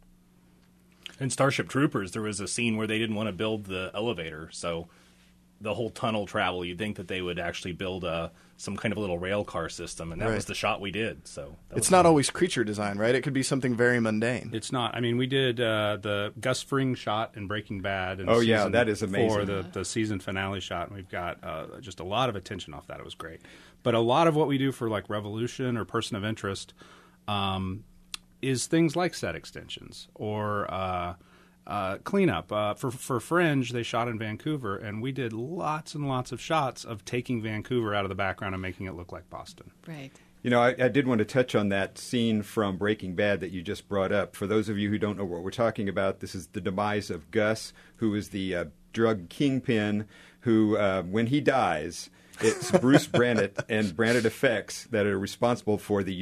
In Starship Troopers, there was a scene where they didn't want to build the elevator, so the whole tunnel travel, you'd think that they would actually build a, some kind of a little rail car system, and that right. was the shot we did. So that It's was not fun. always creature design, right? It could be something very mundane. It's not. I mean, we did uh, the Gus Fring shot in Breaking Bad. And oh, yeah, season that is amazing. four, the, the season finale shot, and we've got uh, just a lot of attention off that. It was great. But a lot of what we do for, like, Revolution or Person of Interest um, is things like set extensions or uh, uh, cleanup. Uh, for, for Fringe, they shot in Vancouver, and we did lots and lots of shots of taking Vancouver out of the background and making it look like Boston. Right. You know, I, I did want to touch on that scene from Breaking Bad that you just brought up. For those of you who don't know what we're talking about, this is the demise of Gus, who is the uh, drug kingpin who, uh, when he dies, it's Bruce Brannett and Brannett Effects that are responsible for the unique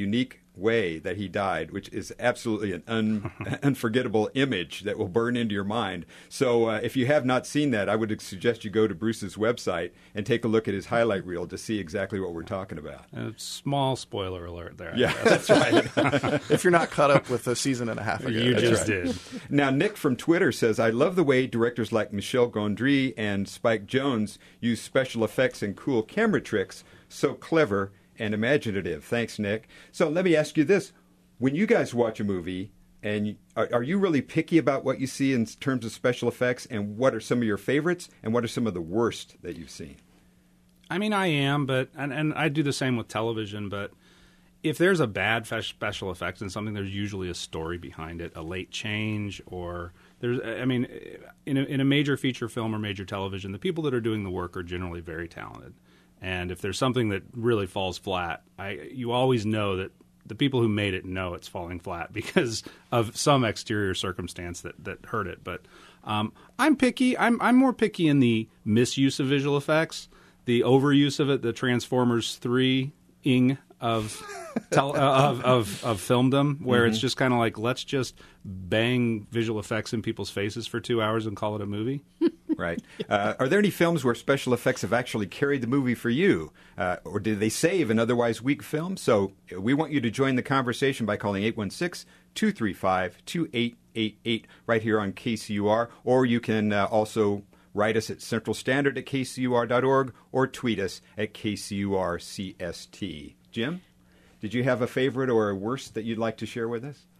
way that he died, which is absolutely an un- unforgettable image that will burn into your mind. So uh, if you have not seen that, I would suggest you go to Bruce's website and take a look at his highlight reel to see exactly what we're talking about. A small spoiler alert there. I Yeah, guess. that's right. If you're not caught up with a season and a half ago. You that's just right. did. Now, Nick from Twitter says, I love the way directors like Michel Gondry and Spike Jonze use special effects and cool camera tricks. So clever and imaginative. Thanks, Nick. So let me ask you this. When you guys watch a movie, and you, are, are you really picky about what you see in terms of special effects? And what are some of your favorites? And what are some of the worst that you've seen? I mean, I am, but and, and I do the same with television. But if there's a bad fe- special effect in something, there's usually a story behind it, a late change, or there's. I mean, in a, in a major feature film or major television, the people that are doing the work are generally very talented. And if there's something that really falls flat, I you always know that the people who made it know it's falling flat because of some exterior circumstance that, that hurt it. But um, I'm picky. I'm I'm more picky in the misuse of visual effects, the overuse of it, the Transformers three-ing of, tel- uh, of of of filmdom, where mm-hmm. it's just kind of like, let's just bang visual effects in people's faces for two hours and call it a movie. Right. Uh, are there any films where special effects have actually carried the movie for you? Uh, or did they save an otherwise weak film? So we want you to join the conversation by calling eight one six, two three five, two eight eight eight right here on K C U R. Or you can uh, also write us at Central Standard at K C U R dot org or tweet us at K C U R C S T. Jim, did you have a favorite or a worst that you'd like to share with us?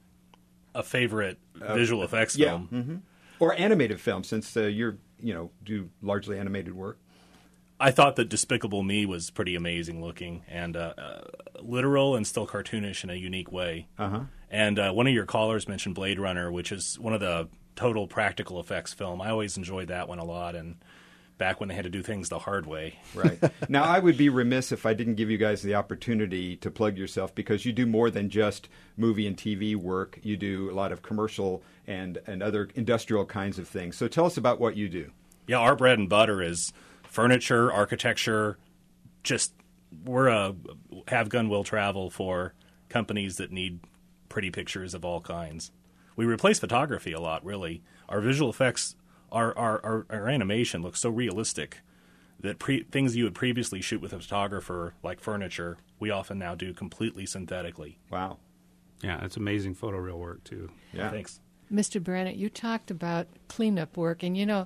A favorite Uh, visual effects yeah. film? Mm-hmm. Or animated film, since uh, you're, you know, do largely animated work. I thought that Despicable Me was pretty amazing looking and uh, uh, literal and still cartoonish in a unique way. Uh-huh. And uh, one of your callers mentioned Blade Runner, which is one of the total practical effects film. I always enjoyed that one a lot, and back when they had to do things the hard way. Right. Now, I would be remiss if I didn't give you guys the opportunity to plug yourself, because you do more than just movie and T V work. You do a lot of commercial and, and other industrial kinds of things. So tell us about what you do. Yeah, our bread and butter is furniture, architecture, just we're a have gun will travel for companies that need pretty pictures of all kinds. We replace photography a lot, really. Our visual effects, our our, our, our animation looks so realistic that pre- things you would previously shoot with a photographer, like furniture, we often now do completely synthetically. Wow. Yeah, it's amazing photoreal work, too. Yeah. Thanks. Mister Brannett, you talked about cleanup work, and you know,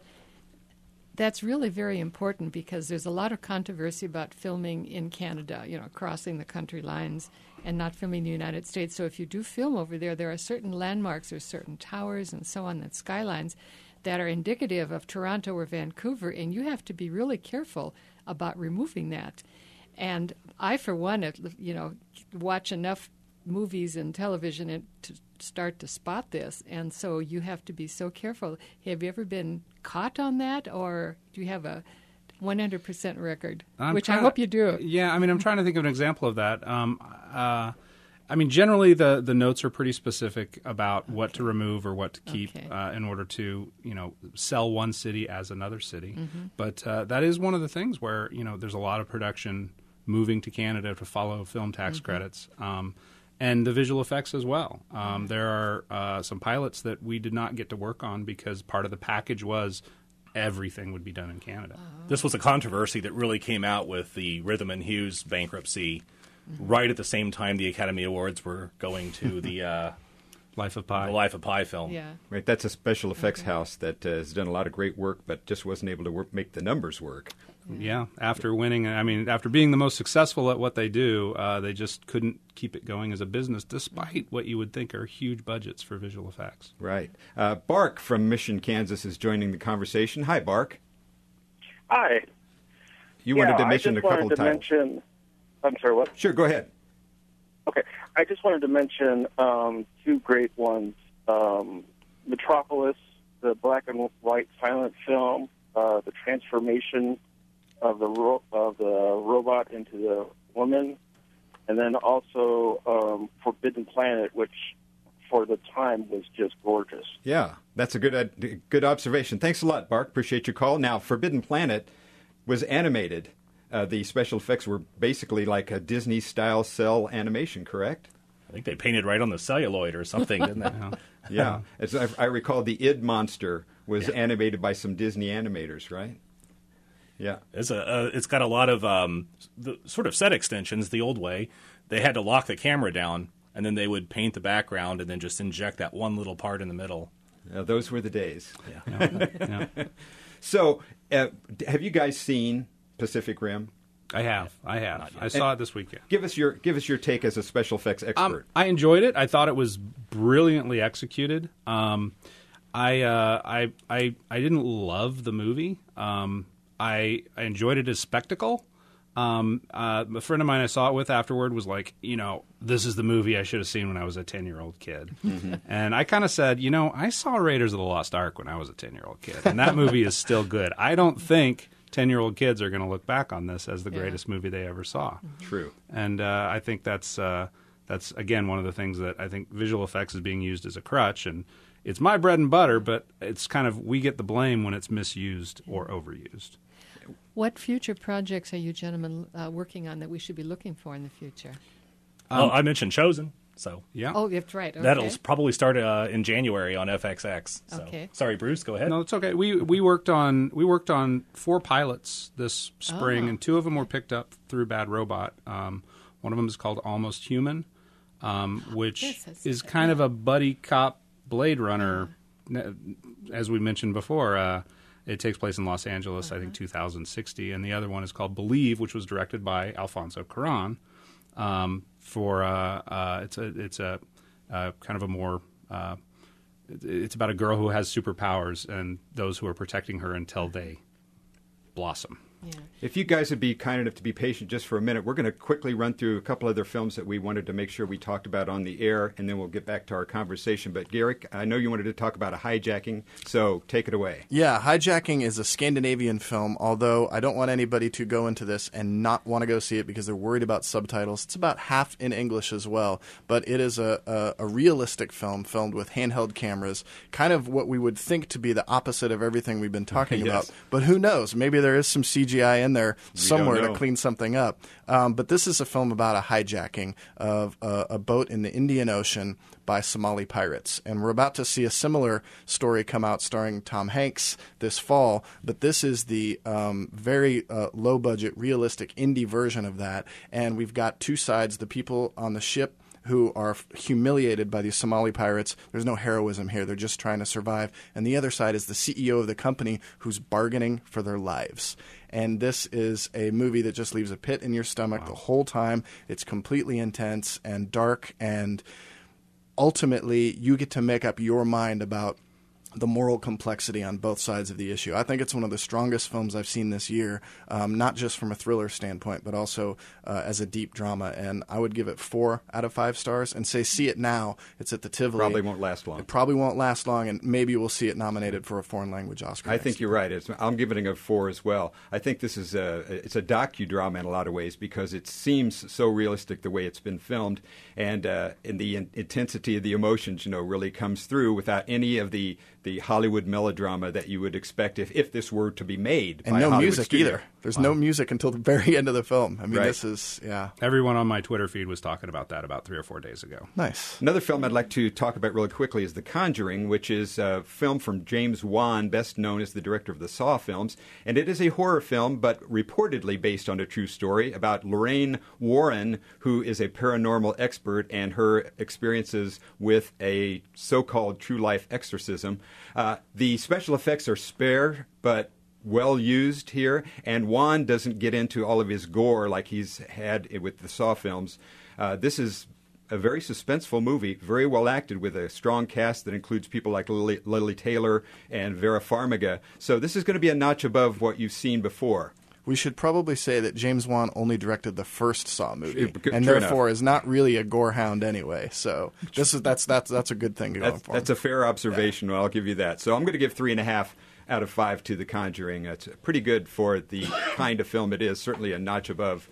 that's really very important because there's a lot of controversy about filming in Canada, you know, crossing the country lines and not filming in the United States. So if you do film over there, there are certain landmarks or certain towers and so on, and skylines that are indicative of Toronto or Vancouver, and you have to be really careful about removing that. And I, for one, you know, watch enough movies and television and to start to spot this, and so you have to be so careful. Have you ever been caught on that, or do you have a one hundred percent record, I'm which I trying hope to- you do? Yeah, I mean, I'm trying to think of an example of that. Um, uh, I mean, generally the, the notes are pretty specific about what to remove or what to keep Okay. uh, in order to, you know, sell one city as another city. Mm-hmm. But uh, that is one of the things where, you know, there's a lot of production moving to Canada to follow film tax Mm-hmm. credits. Um, and the visual effects as well. Um, there are uh, some pilots that we did not get to work on because part of the package was everything would be done in Canada. This was a controversy that really came out with the Rhythm and Hughes bankruptcy right at the same time the Academy Awards were going to the, uh, Life of Pi. the Life of Pi film. Yeah. Right, that's a special effects house that uh, has done a lot of great work, but just wasn't able to work, make the numbers work. Yeah, after winning, I mean, after being the most successful at what they do, uh, they just couldn't keep it going as a business, despite what you would think are huge budgets for visual effects. Right. Uh, Bark from Mission, Kansas is joining the conversation. Hi, Bark. Hi. You yeah, wanted to mention I a just couple wanted of to titles. mention. I'm sorry. What? Sure, go ahead. Okay. I just wanted to mention um, two great ones: um, Metropolis, the black and white silent film, uh, the transformation of the ro- of the robot into the woman, and then also um, Forbidden Planet, which for the time was just gorgeous. Yeah, that's a good uh, good observation. Thanks a lot, Bark. Appreciate your call. Now, Forbidden Planet was animated. Uh, the special effects were basically like a Disney-style cell animation, correct? think they painted right on the celluloid or something, didn't they? Yeah. As I, I recall, the Id monster was yeah. animated by some Disney animators, right? Yeah. It's a uh, it's got a lot of um, the sort of set extensions the old way. They had to lock the camera down, and then they would paint the background and then just inject that one little part in the middle. Uh, those were the days. Yeah. yeah. Yeah. So, uh, have you guys seen Pacific Rim? I have. I have. I saw and it this weekend. Give us your give us your take as a special effects expert. Um, I enjoyed it. I thought it was brilliantly executed. Um, I, uh, I I I didn't love the movie. Um, I I enjoyed it as spectacle. Um, uh, a friend of mine I saw it with afterward was like, you know, this is the movie I should have seen when I was a ten-year-old kid. Mm-hmm. And I kind of said, you know, I saw Raiders of the Lost Ark when I was a ten-year-old kid, and that movie is still good. I don't think ten-year-old kids are going to look back on this as the yeah. greatest movie they ever saw. Mm-hmm. True. And uh, I think that's, uh, that's, again, one of the things that I think visual effects is being used as a crutch. And it's my bread and butter, but it's kind of, we get the blame when it's misused or overused. What future projects are you gentlemen uh, working on that we should be looking for in the future? Um, well, I mentioned Chosen. So yeah, oh, that's right. Okay. That'll probably start uh, in January on F X X. So. Okay. Sorry, Bruce. Go ahead. No, it's okay. We we worked on we worked on four pilots this spring, oh. and two of them were picked up through Bad Robot. Um, one of them is called Almost Human, um, which yes, is kind of a buddy cop Blade Runner, as we mentioned before. Uh, it takes place in Los Angeles, uh-huh. I think two thousand sixty, and the other one is called Believe, which was directed by Alfonso Cuarón. Um, for uh, uh, it's a it's a uh, kind of a more uh, it's about a girl who has superpowers and those who are protecting her until they blossom. Yeah. If you guys would be kind enough to be patient just for a minute, we're going to quickly run through a couple other films that we wanted to make sure we talked about on the air, and then we'll get back to our conversation. But Garrick, I know you wanted to talk about a hijacking, so take it away. Yeah, Hijacking is a Scandinavian film, although I don't want anybody to go into this and not want to go see it because they're worried about subtitles. It's about half in English as well, but it is a, a, a realistic film filmed with handheld cameras, kind of what we would think to be the opposite of everything we've been talking yes. about. But who knows? Maybe there is some C G I in there somewhere to clean something up. Um, but this is a film about a hijacking of a, a boat in the Indian Ocean by Somali pirates. And we're about to see a similar story come out starring Tom Hanks this fall, but this is the um, very uh, low-budget, realistic indie version of that. And we've got two sides, the people on the ship who are humiliated by these Somali pirates. There's no heroism here. They're just trying to survive. And the other side is the C E O of the company who's bargaining for their lives. And this is a movie that just leaves a pit in your stomach wow. the whole time. It's completely intense and dark, and ultimately you get to make up your mind about the moral complexity on both sides of the issue. I think it's one of the strongest films I've seen this year, um, not just from a thriller standpoint, but also uh, as a deep drama. And I would give it four out of five stars and say see it now. It's at the Tivoli. Probably won't last long. It probably won't last long, and maybe we'll see it nominated for a foreign language Oscar. I think you're right. It's, I'm giving it a four as well. I think this is a it's a docudrama in a lot of ways because it seems so realistic the way it's been filmed, and uh, and the in- intensity of the emotions, you know, really comes through without any of the the Hollywood melodrama that you would expect if, if this were to be made. And by no a Hollywood music studio. either. There's Wow. no music until the very end of the film. I mean, Right. this is, yeah. Everyone on my Twitter feed was talking about that about three or four days ago. Nice. Another film I'd like to talk about really quickly is The Conjuring, which is a film from James Wan, best known as the director of the Saw films. And it is a horror film, but reportedly based on a true story about Lorraine Warren, who is a paranormal expert, and her experiences with a so-called true-life exorcism. Uh, the special effects are spare, but well used here, and Wan doesn't get into all of his gore like he's had with the Saw films. Uh, this is a very suspenseful movie, very well acted, with a strong cast that includes people like Lily, Lily Taylor and Vera Farmiga. So this is going to be a notch above what you've seen before. We should probably say that James Wan only directed the first Saw movie, True and enough. therefore is not really a gore hound anyway. So this is that's that's that's a good thing going That's, for that's him. a fair observation. I'll give you that. So I'm going to give three and a half out of five to The Conjuring. It's pretty good for the kind of film it is. Certainly a notch above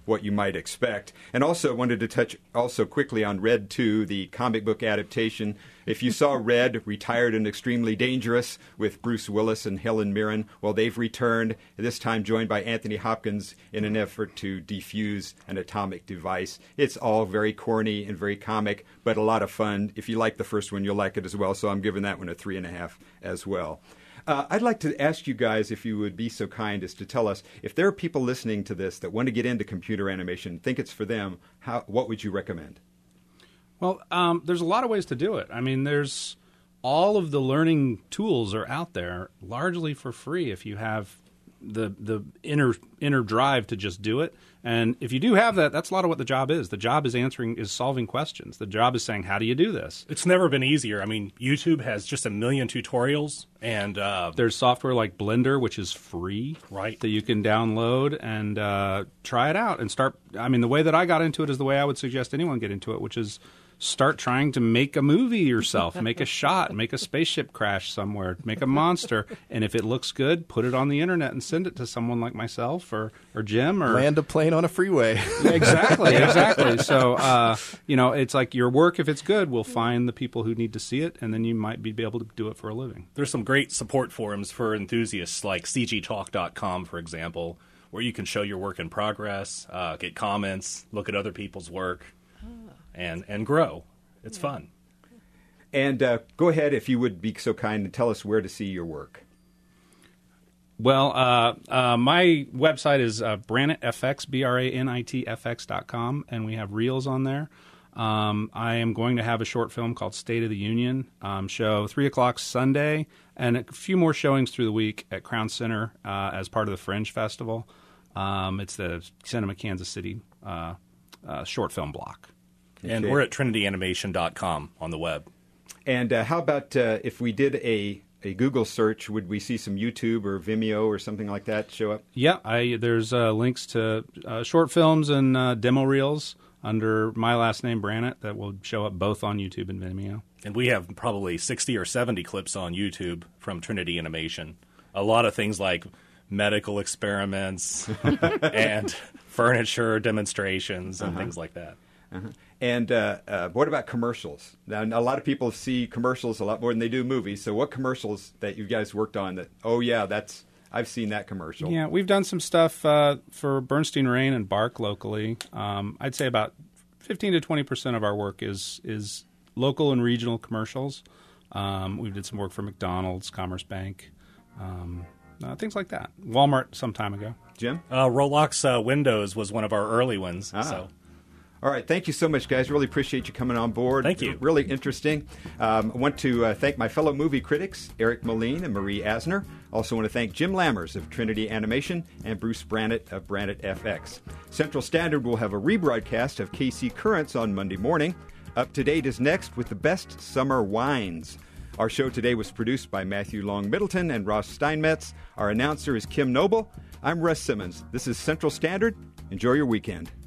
what you might expect. And also wanted to touch also quickly on Red two, the comic book adaptation. If you saw Red, Retired and Extremely Dangerous, with Bruce Willis and Helen Mirren, well, they've returned, this time joined by Anthony Hopkins in an effort to defuse an atomic device. It's all very corny and very comic, but a lot of fun. If you like the first one, you'll like it as well, so I'm giving that one a three and a half as well. Uh, I'd like to ask you guys, if you would be so kind as to tell us, if there are people listening to this that want to get into computer animation, think it's for them, how, what would you recommend? Well, um, there's a lot of ways to do it. I mean, there's all of the learning tools are out there largely for free if you have the the inner inner drive to just do it. And if you do have that, that's a lot of what the job is. The job is answering, is solving questions. The job is saying, how do you do this? It's never been easier. I mean, YouTube has just a million tutorials, and uh, there's software like Blender, which is free, right, that you can download and uh, try it out and start. I mean, the way that I got into it is the way I would suggest anyone get into it, which is start trying to make a movie yourself, make a shot, make a spaceship crash somewhere, make a monster, and if it looks good, put it on the internet and send it to someone like myself or, or Jim. Or land a plane on a freeway. Exactly, exactly. So, uh, you know, it's like your work, if it's good, will find the people who need to see it, and then you might be able to do it for a living. There's some great support forums for enthusiasts, like C G talk dot com, for example, where you can show your work in progress, uh, get comments, look at other people's work. And and grow. It's yeah. fun. And uh, go ahead, if you would be so kind, and tell us where to see your work. Well, uh, uh, my website is uh, BranitFX, B R A N I T F X dot com, and we have reels on there. Um, I am going to have a short film called State of the Union um, show, three o'clock Sunday, and a few more showings through the week at Crown Center uh, as part of the Fringe Festival. Um, it's the Cinema Kansas City uh, uh, short film block. And okay. we're at Trinity Animation dot com on the web. And uh, how about uh, if we did a, a Google search, would we see some YouTube or Vimeo or something like that show up? Yeah, I, there's uh, links to uh, short films and uh, demo reels under my last name, Branit, that will show up both on YouTube and Vimeo. And we have probably sixty or seventy clips on YouTube from Trinity Animation. A lot of things like medical experiments and furniture demonstrations and uh-huh. things like that. Uh-huh. And uh, uh, what about commercials? Now, a lot of people see commercials a lot more than they do movies. So what commercials that you guys worked on that, oh, yeah, that's I've seen that commercial. Yeah, we've done some stuff uh, for Bernstein Rain and Bark locally. Um, I'd say about fifteen to twenty percent of our work is is local and regional commercials. Um, we did some work for McDonald's, Commerce Bank, um, uh, things like that. Walmart some time ago. Jim? Uh, Rolex uh, Windows was one of our early ones. Ah. So. All right. Thank you so much, guys. Really appreciate you coming on board. Thank you. Really interesting. Um, I want to uh, thank my fellow movie critics, Eric Moline and Marie Asner. Also want to thank Jim Lammers of Trinity Animation and Bruce Branit of Branit F X. Central Standard will have a rebroadcast of K C Currents on Monday morning. Up to Date is next with the best summer wines. Our show today was produced by Matthew Long Middleton and Ross Steinmetz. Our announcer is Kim Noble. I'm Russ Simmons. This is Central Standard. Enjoy your weekend.